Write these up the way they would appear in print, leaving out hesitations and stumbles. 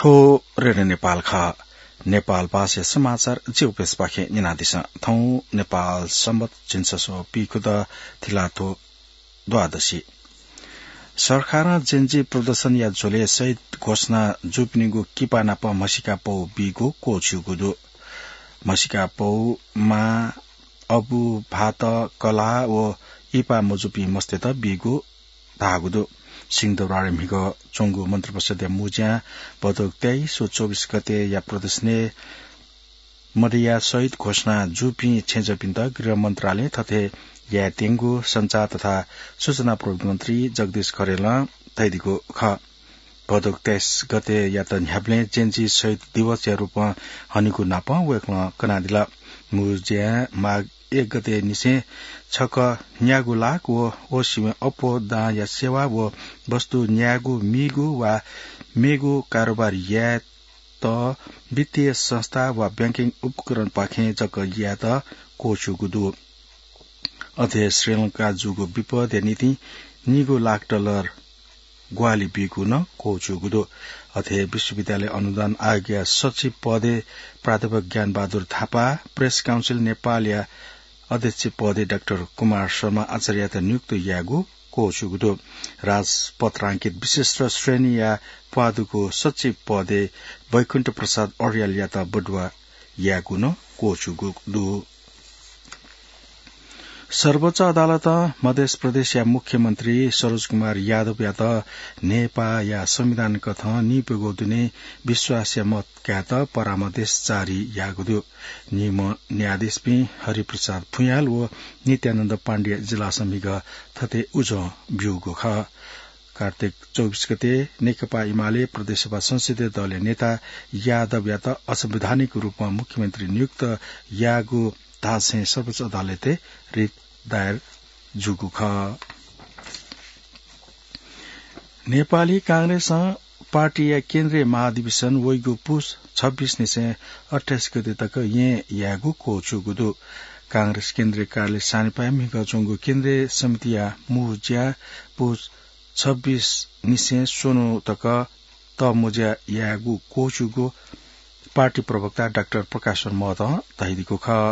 थो रेडियो नेपाल ख नेपाल भाषा समाचार जेउपेस पाखे निनादिस थौ नेपाल सम्बत जिन्ससो पिखुद थिलाथो द्वादशी सरकार जेन्जी प्रदर्शन या झोले सहित घोषणा जुपनिगु किपाना प मसिका पौ बिगु कोछुगुदु मसिका पौ मा अबु भात कला व इपा मजुपी मस्तेत बिगु धागुदु सिंहदरबार मिग चोंगु मन्त्री परिषद मुज्या पदक 23-24 गते या प्रदेशने मरिया सहित घोषणा जुपी छेजपिन्द गृह मन्त्रालय तथे या तेंगु संचार तथा सूचना प्रविधि मन्त्री जगदीश खरेल तैदिको ख पदक 23 गते या त न्याप्ले जेन्जी सहित दिवस या रूपमा हनिको नाप वेक्न कनादिला मुज्या माग 1 गते निसे छक न्यागु लाख व सिमे अपो दा या सेवा व वस्तु न्यागु मिगु वा मेगु कारोबार या त वित्तीय संस्था वा बैंकिङ उपकरण पाखे जक या त कोचुगुदु अथे श्रीलंका जुगु विपद नीति निगु लाख डलर ग्वाली बिगु न कोचुगुदु अथे विश्वविद्यालय अनुदान आयोग सचिव पदे प्राध्यापक ज्ञान बहादुर थापा प्रेस काउन्सिल नेपाल या अध्यक्ष पदे डाक्टर कुमार शर्मा आचार्य नियुक्त यागु कोचुगुदु राजपत्रांकित विशिष्ट श्रेणी या पादुको सचिव पदे वैकुण्ठ प्रसाद अर्याल या त बडुवा यागु न कोचुगुदु सर्वोच्च अदालत मध्य प्रदेश या मुख्यमन्त्री सरोज कुमार यादव या त नेपा या संविधान कथ निपेगो दुने विश्वास या मत क्या त परामर्श जारी यागुदु नियम न्यायाधीश पि हरिप्रसाद भुयाल व नित्यानन्द पाण्डे जिल्ला समिग थते उज ब्युगो ख कार्तिक 24 गते नेकपा एमाले प्रदेशसभा संसदीय दलीय नेता यादव या त असंवैधानिक रूपमा मुख्यमन्त्री नियुक्त यागु दासे सर्वोच्च अदालतले रिट दायर जुगु ख नेपाली कांग्रेस पार्टी या केन्द्रीय महाधिवेशन वैगु पुस 26 निसे 28 गते तक ये यागु कोचुगुदु कांग्रेस केन्द्रीय कार्यालय सानेपा मिगचोंगु केन्द्रीय समिति या मुज्या पुस 26 निसे सोनो तक त मुज्या यागु कोचुगु पार्टी प्रवक्ता डाक्टर प्रकाश महत तहिदिको ख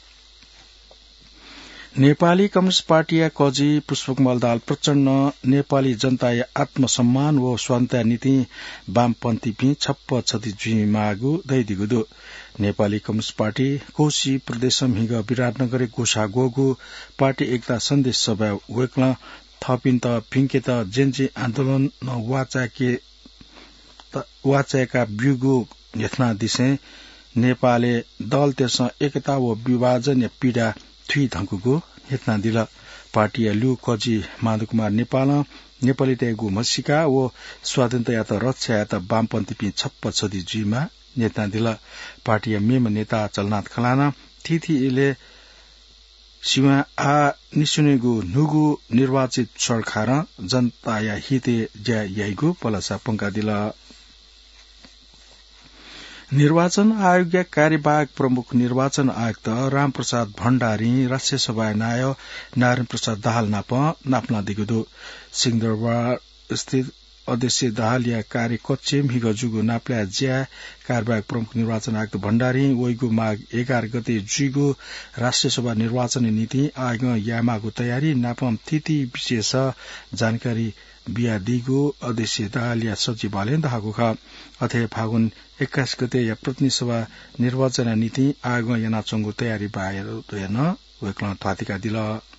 नेपाली कम्युनिष्ट पार्टी या कजी पुष्पकमल दाल प्रचण्ड नेपाली जनता या आत्मसम्मान व स्वान्ता नीति वामपन्थी पि छप्प छति जुई मागु दैदिगुदु नेपाली कम्युनिष्ट पार्टी कोशी प्रदेश हिग विराटनगर गोसा गोगु पार्टी एकता सन्देश सभा वेक्ल थपिन त फिंके त जेन्जी आन्दोलन वाचाका ब्युगु यथना दिसे नेपालले दल त्यस एकता व विभाजन या पीडा थुई धंकुको हेतना दिल पार्टी या लु कजी माधव कुमार नेपाल नेपाली तेगु मसिका व स्वाधीनता या त रक्षा या त वामपन्थी पि छप्प छदी जुइमा नेता दिल पार्टी या मेम नेता चलनाथ खलाना थिथिले सिवा आ निसुनेगु नुगु निर्वाचित सरकार जनता या हिते ज्या याइगु पलसा पंका दिल निर्वाचन आयोग कार्यवाहक प्रमुख निर्वाचन आयुक्त रामप्रसाद भण्डारी राष्ट्रिय सभा नायक नारायण प्रसाद दाहाल नाप्ना दिगुदु सिंहदरबार स्थित अध्यक्ष दाहाल या कार्यकक्ष हिगजुगु नाप्ला ज्या कार्यवाहक प्रमुख निर्वाचन आयुक्त भण्डारी वैगु माघ 11 गते जुगु राष्ट्रिय सभा निर्वाचन नीति आयोग यामागु तयारी नापम तिथि विशेष जानकारी बिया दिगु अध्यक्ष दाहाल या सचिवालय दाहागु ख अथे फागुन 21 गते या प्रतिनिधि सभा निर्वाचन नीति आयोग याना चंगु तयारी बाहेर दोयन वेक्ल थातिका दिल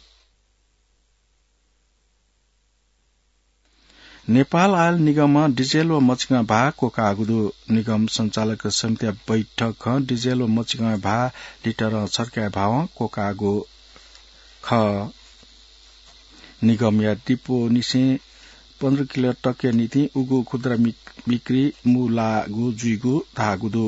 नेपाल आयल निगम डिजेल व मचिका भागको कागुदु निगम संचालक समिति बैठक डिजेल व मचिका भा लिटर छर्का भाव को कागु ख निगम या डिपो निसे 15 किलो टके नीति उगु खुद्रा बिक्री मुलागु जुइगु धागुदु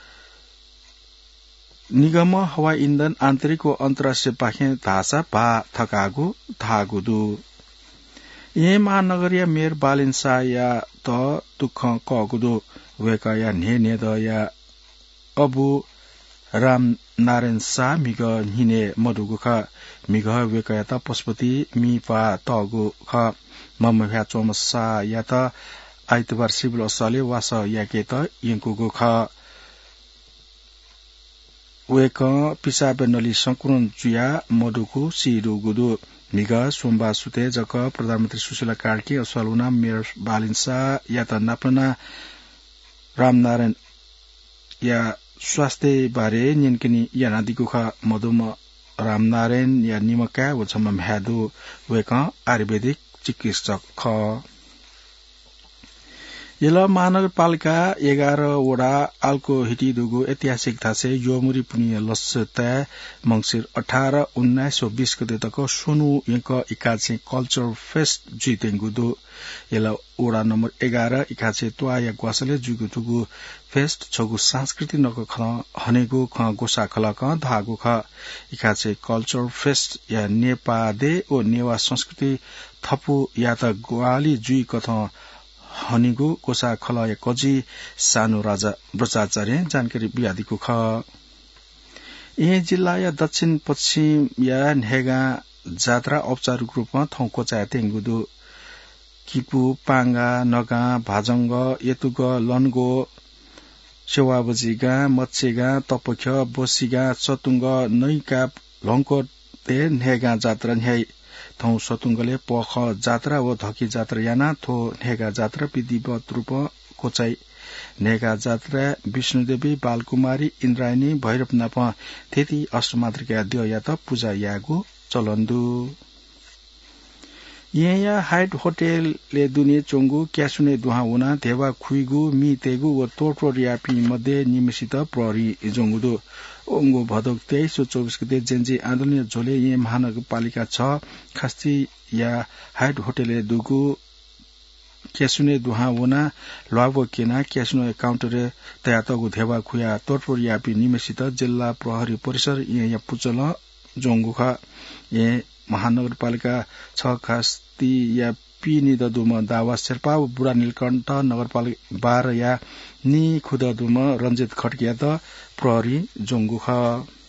निगम हवाई इन्धन आन्तरिक व अन्तर्राष्ट्रिय पाखे धासा भा थकागु धागुदु ये महानगरीय मेयर बालिन्सा या त दुख कगुदु वेका या ने द या अबु राम नारायण शाह मिग हिने मधुगु ख मिग वेका या त पशुपति मिपा तगु ख मम भ्या चोमसा या त आइतबार सिभिल असले वास याके त यंकुगु ख वेक पिसाबे नली संकुलन जुया मधुकु सिरुगुदु मिग सोमबा सुते जक प्रधानमन्त्री सुशीला कार्की असलुना मेयर बालिन्सा या त नापना रामनारायण या स्वास्थ्य बारे निनकिनी या नदीको ख मधुम रामनारायण या निमका वछम म्यादु वेक आयुर्वेदिक चिकित्सक ख यला महानगरपालिका 11 वडा आल्को हिटिदुगु ऐतिहासिक थासे योमुरी पुनिया लसता मंगसिर 18 1920 गते तक सोनु यक इकाचे कल्चर फेस्ट जितेंगुदु यला वडा नम्बर 11 इकाचे त्वा या ग्वासले जुगुटुगु फेस्ट छगु सांस्कृतिक नक ख हनेगु ख गोसा खलक धागु ख इकाचे कल्चर फेस्ट या नेपादे ओ नेवा संस्कृति थपु या त ग्वाली जुई कथ हनिगु कोसा खल या कजी सानो राजा ब्रचाचार्य जानकारी बियादिको ख ए जिल्ला या दक्षिण पश्चिम या नेगा जात्रा औपचारिक रूपमा थौको चातेंगुदु किपु पांगा नगा भाजंग यतुग लनगो सेवाबजीगा मत्सेगा तपख बोसीगा चतुंग नैका लंको ते नेगा जात्रा न्याय थौ सतुंगले पख जात्रा व धकी जात्रा याना थो नेगा जात्रा विधिवत रूप कोचाई नेगा जात्रा विष्णुदेवी बालकुमारी इन्द्रायणी भैरवनाथ त्यति अष्टमातृका दियो या त पूजा यागु चलन्दु यहाँ हाइट होटल ले दुने चोंगु क्यासुने दुहा उना देवा खुइगु मी तेगु व तोटो रियापी मध्ये निमिसित प्रहरी जोंगुदो ओंगो भदक 23 व 24 गते जेन्जी आन्दोलन झोले ये महानगरपालिका 6 खास्ती या हाइट होटल ले दुगु क्यासुने दुहा उना लवाबो केना क्यासुने काउन्टर तयातगु देवा खुया तोटो रियापी निमिसित जिल्ला प्रहरी परिसर यहाँ पुचल जोंगु ख ये महानगरपालिका 6 खास्ती या पी निददुम दावा शेर्पा बुढा नीलकण्ठ नगरपालिका 12 या नि खुददुम रञ्जित खड्किया त प्रहरी जोंगु ख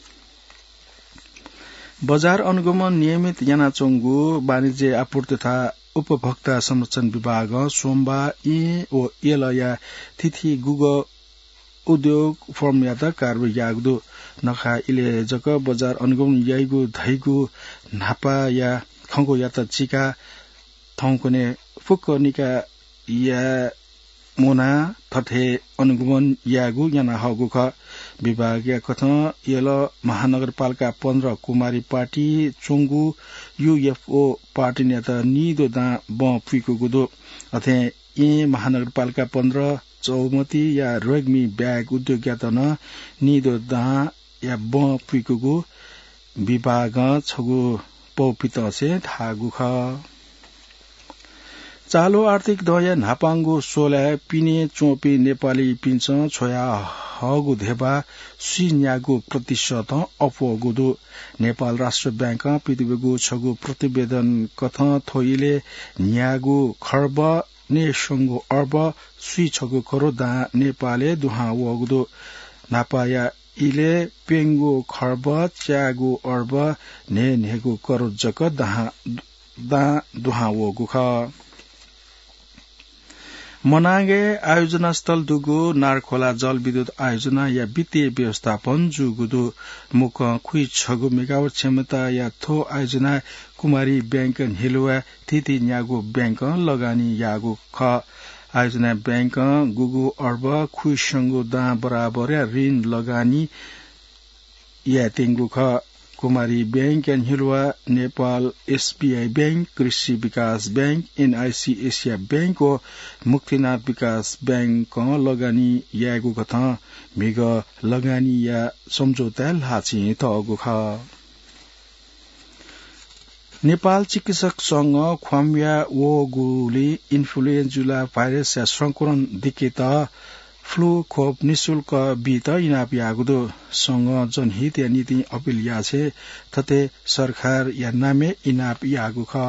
बजार अनुगमन नियमित याना चोंगु वाणिज्य आपूर्ति तथा उपभोक्ता संरक्षण विभाग सोमबा ए ओ एल या तिथि गुग उद्योग फर्म या त कार्य यागदु नखा इले जक बजार अनुगमन याइगु धैगु नापा या खंगो या त चिका थौकने फुक निका या मोना थथे अनुगमन यागु याना हगु ख विभाग या कथ यल महानगरपालिका 15 कुमारी पार्टी चोंगु यूएफओ पार्टी ने त निदो दा ब पुइको गुदो अथे ए महानगरपालिका 15 चौमती या रोगमी ब्याग उद्योग या त न निदो दा या ब पुइको विभाग छगु पौपित से धागु ख चालु आर्थिक दया नापाङ्गो सोला पिने चोपी नेपाली पिन्छ छोया हगु धेबा सुन्यागु प्रतिशत अपोगुदु नेपाल राष्ट्र बैंक पृथ्वीगु छगु प्रतिवेदन कथ थोइले न्यागु खर्ब नेसंगु अर्ब सुई छगु करो दा नेपाले दुहा वगुदु नापाया इले पेंगु खर्ब च्यागु अर्ब नेगु करो जक दा दुहा वगु ख मनागे आयोजना स्थल दुगु नारखोला जल विद्युत आयोजना या वित्तीय व्यवस्थापन जुगुदु मुख खुइ छगु मेगावाट क्षमता या थो आयोजना कुमारी बैंक हिलुवा थिति न्यागु बैंक लगानी यागु ख आयोजना बैंक गुगु अर्ब खुइ संगु दा बराबर ऋण लगानी या तेंगु ख कुमारी बैंक एंड हिलुवा नेपाल एसबीआई बैंक कृषि विकास बैंक एनआईसी एशिया बैंक और मुक्तिनाथ विकास बैंक लगानी यागु कथ मेग लगानी या सम्झौता लाछि तगु ख नेपाल चिकित्सक संघ ख्वाम्या वोगुले इन्फ्लुएन्जा भाइरस या संक्रमण दिकेत फ्लू खोप निशुल्क बीत इनाप यागुदो संघ जनहित या नीति अपील याछे तते सरकार या नामे इनाप यागु ख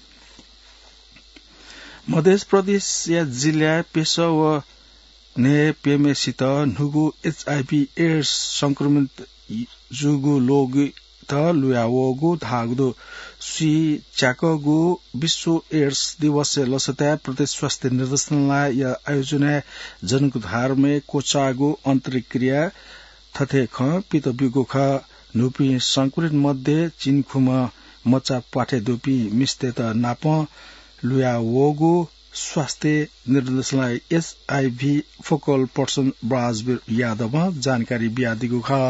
मध्य प्रदेश या जिल्ला पेशव ने पेमेसित नुगु एचआईभी एड्स संक्रमित जुगु लोग लुयावोगु धागदु सुई च्याकगु विश्व एड्स दिवस लसता प्रदेश स्वास्थ्य निर्देशनालय या आयोजना जनगु धारमे कोचागु अन्तरिक्रिया थथे ख पितबिगु ख नुपी संकुलित मध्ये चिनखुम मचा पाठे दुपी मिस्ते त नाप लुयावोगु स्वास्थ्य निर्देशनालय एसआईभी फोकल पर्सन ब्राजबीर यादव जानकारी बियादिगु ख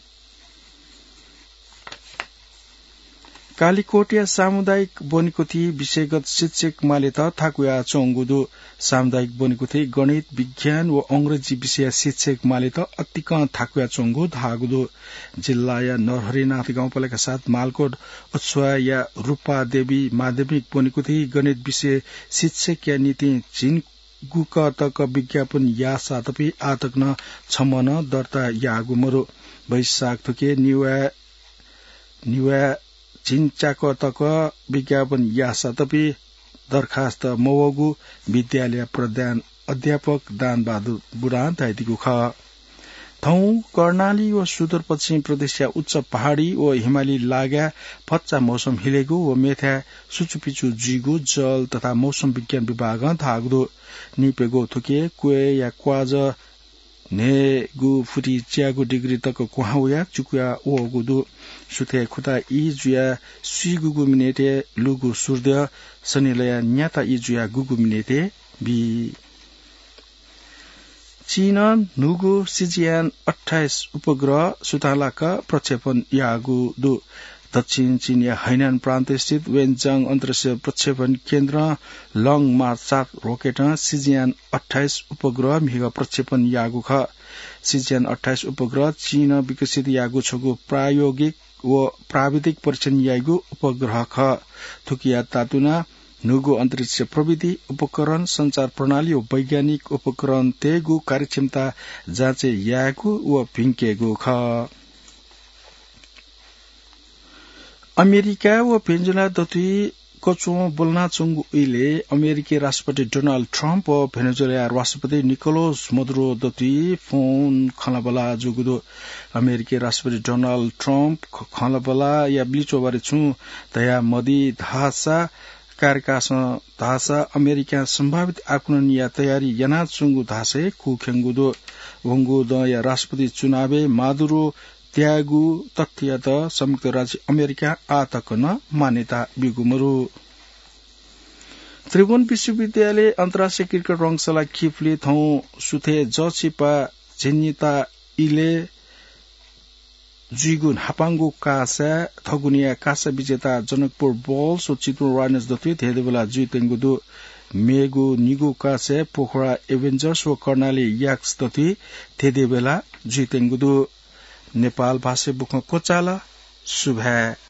कालीकोटिया सामुदायिक बोनिकोथी विषयगत शिक्षक मालेत थाकुया चोंगुदु सामुदायिक बोनिकोथी गणित विज्ञान व अंग्रेजी विषय शिक्षक मालेत अतिक थाकुया चोंगु धागुदु जिल्ला या नरहरिनाथ गाउँपालिका साथ मालकोट अछुवा या रूपा देवी माध्यमिक बोनिकोथी गणित विषय शिक्षक या नीति चिन गुक तक विज्ञापन या सातपी आतक न छमन दर्ता यागु मरु वैशाख थुके निवा चिन्चाक तक विज्ञापन या सातपी दरखास्त मवगु विद्यालय प्रधान अध्यापक दानबहादुर बुढा दाइदिगु ख थौ कर्णाली व सुदूरपश्चिम प्रदेश या उच्च पहाड़ी व हिमाली लाग्या फच्चा मौसम हिलेगु व मेथा सुचुपिचु जिगु जल तथा मौसम विज्ञान विभाग धागदु निपेगो थुके कुए या क्वाज नेगु फुटी च्यागु डिग्री तक कुहाउया चुकुया ओगुदु सुथे खुता इ जुया सुइगुगु मिनेटे लुगु सूर्य सनिलया न्याता इ जुया गुगु मिनेटे बि चीन नुगु सिजियान 28 उपग्रह सुतालाका प्रक्षेपण यागु दु दक्षिण चीनिया हैनान प्रान्त स्थित वेनजाङ अन्तर्राष्ट्रिय प्रक्षेपण केन्द्र लङ मार्च 7 रोकेट सिजियान 28 उपग्रह मिग प्रक्षेपण यागु ख सिजियान 28 उपग्रह चीन विकसित यागु छगु प्रायोगिक व प्राविधिक परीक्षण यागु उपग्रह ख थुकिया तातुना नुगु अन्तरिक्ष प्रविधि उपकरण संचार प्रणाली व वैज्ञानिक उपकरण तेगु कार्यक्षमता जाँचे यागु व भिंकेगु ख अमेरिका व भेनेजुला दथुई कचो बोल्ना चुंगु इले अमेरिकी राष्ट्रपति डोनाल्ड ट्रम्प व भेनेजुला राष्ट्रपति निकोलस मदुरो दथुई फोन खलाबला जुगुदो अमेरिकी राष्ट्रपति डोनाल्ड ट्रम्प खलाबला या बिलिचो बारे छु दया मदी धासा कार्यकासन धासा अमेरिका संभावित आक्रमण या तयारी यना चुंगु धासे कुखेंगुदो वंगु द या राष्ट्रपति चुनावे मादुरो त्यागु तथ्य त संयुक्त राज्य अमेरिका आतक न मान्यता बिगुमरु त्रिभुवन विश्वविद्यालय अन्तर्राष्ट्रिय क्रिकेट रङसला खिफले थौ सुथे जचिपा झिन्निता इले जुइगुन हापाङ्गु कासा थगुनिया कासा विजेता जनकपुर बल्स व चितवन राइनर्स दथुई धेदेबेला जुइतेंगुदु मेगु निगु कासे पोखरा एभेन्जर्स व कर्णाली याक्स दथुई धेदेबेला जुइतेंगुदु नेपाल भाषा बुक कोचाला सुभा